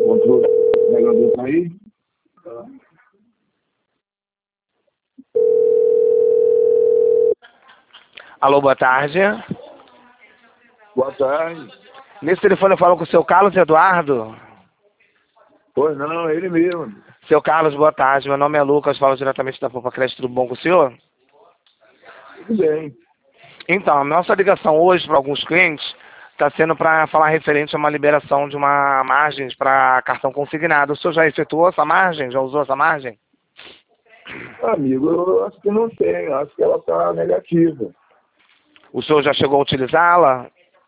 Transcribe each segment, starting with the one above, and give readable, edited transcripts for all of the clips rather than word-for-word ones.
controle do navegador tá aí? Alô, boa tarde. Boa tarde. Nesse telefone eu falo com o seu Carlos Eduardo. Pois não, é ele mesmo. Seu Carlos, boa tarde. Meu nome é Lucas, falo diretamente da Poupa Crédito. Tudo bom com o senhor? Tudo bem. Então, a nossa ligação hoje para alguns clientes está sendo para falar referente a uma liberação de uma margem para cartão consignado. O senhor já efetuou essa margem? Já usou essa margem? Amigo, eu acho que não tem. Acho que ela está negativa. O senhor já chegou a utilizá-la?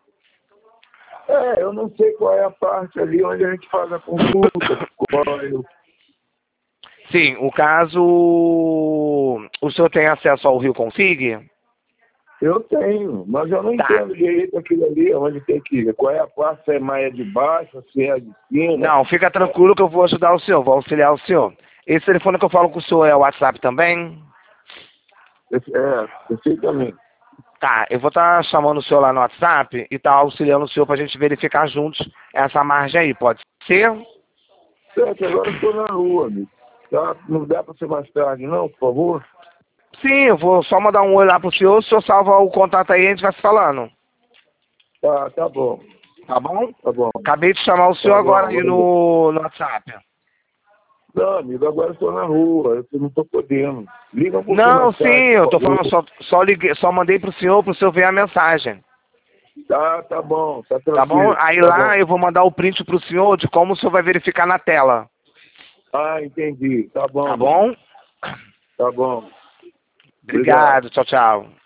Eu não sei qual é a parte ali onde a gente faz a consulta. Qual é o... Sim, o caso... O senhor tem acesso ao Rio Consig? Eu tenho, mas eu não entendo direito aquilo ali, onde tem que ir. Qual é a parte, se é mais de baixo, se é de cima. Não, fica tranquilo que eu vou ajudar o senhor, vou auxiliar o senhor. Esse telefone que eu falo com o senhor é o WhatsApp também? Perfeitamente. Tá, eu vou estar chamando o senhor lá no WhatsApp e estar auxiliando o senhor para a gente verificar juntos essa margem aí, pode ser? Certo, agora eu estou na rua, amigo. Tá? Não dá para ser mais tarde, não, por favor? Sim, eu vou só mandar um oi lá pro senhor, o senhor salva o contato aí e a gente vai se falando. Tá bom. Tá bom? Tá bom. Acabei de chamar o senhor Tá bom. agora aí no WhatsApp. Não, amigo, agora eu estou na rua, eu não estou podendo. Liga um pouquinho Não, mais sim, tarde, eu por tô favor. falando, só mandei pro senhor ver a mensagem. Tá bom, tá Tá bom? tranquilo. Aí Tá lá bom. eu vou mandar o print pro senhor de como o senhor vai verificar na tela. Entendi. Tá bom, Tá amigo. bom? Tá bom. Obrigado. Obrigado, tchau, tchau.